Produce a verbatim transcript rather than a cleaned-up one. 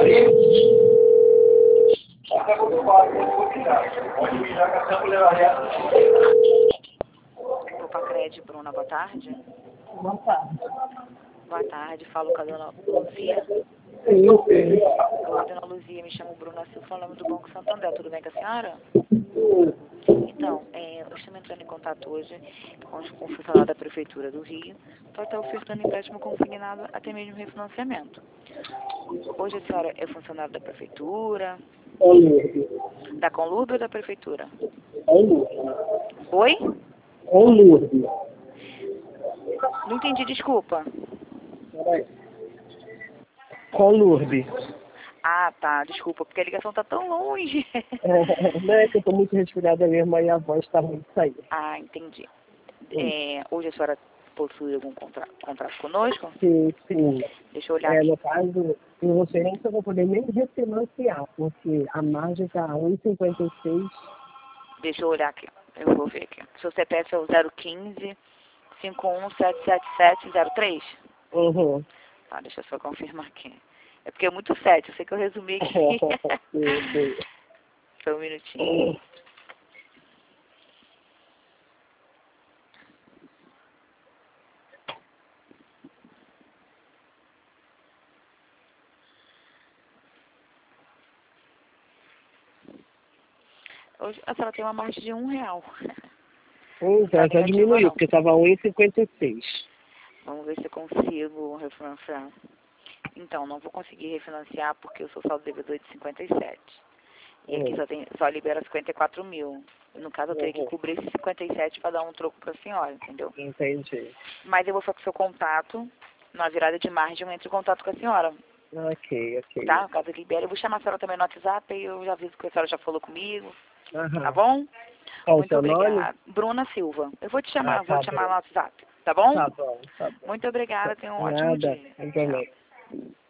Copacred, Bruna, boa tarde. Boa tarde. Boa tarde, falo com a dona Luzia. Sim, sim. Oi, dona Luzia, me chamo Bruna Silva, falando do Banco Santander, tudo bem com a senhora? Então, é, eu estou entrando em contato hoje com o funcionário da Prefeitura do Rio para estar ofertando empréstimo consignado, até mesmo refinanciamento. Hoje a senhora é funcionária da Prefeitura? Ô, Lourdes. Da Conlurb ou da Prefeitura? Ô, Lourdes. Oi? Ô, Lourdes. Não entendi, desculpa. Peraí. Com Lourdes. Ah, tá, desculpa, porque a ligação tá tão longe. É, não é que eu tô muito resfriada mesmo, aí a voz tá muito saída. Ah, entendi. É, hoje a senhora possui algum contra, contrato conosco? Sim, sim. Deixa eu olhar É, aqui. no caso, eu não sei nem se eu vou poder nem refinanciar, porque a margem tá um e cinquenta e seis. Deixa eu olhar aqui. Eu vou ver aqui. Seu C P F é o zero um cinco, cinco um sete sete sete zero três? Uhum. Tá, deixa eu só confirmar aqui. É porque é muito sete, eu sei que eu resumi aqui. Sim, sim. Só um minutinho. Hoje a senhora tem uma margem de um real. Hum, Tá já, já negativa, diminuiu, não. porque tava um e cinquenta e seis. Vamos ver se eu consigo refinanciar. Então, não vou conseguir refinanciar porque eu sou saldo devedor de cinquenta e sete. E aqui Hum. só, tem, só libera cinquenta e quatro mil. No caso, eu teria que Uhum. cobrir esses cinquenta e sete para dar um troco para a senhora, entendeu? Entendi. Mas eu vou ficar com o seu contato. Na virada de margem, eu entro em contato com a senhora. Ok, ok. Tá? Caso libere. Eu vou chamar a senhora também no WhatsApp e eu já aviso que a senhora já falou comigo. Aham. Tá bom? Qual o Muito seu nome? obrigada. Bruna Silva. Eu vou te chamar, Ah, vou tá te chamar bom. no WhatsApp. Tá bom? Tá bom, tá bom. Muito obrigada. Tenha um ótimo Nada, dia. eu Tchau. também.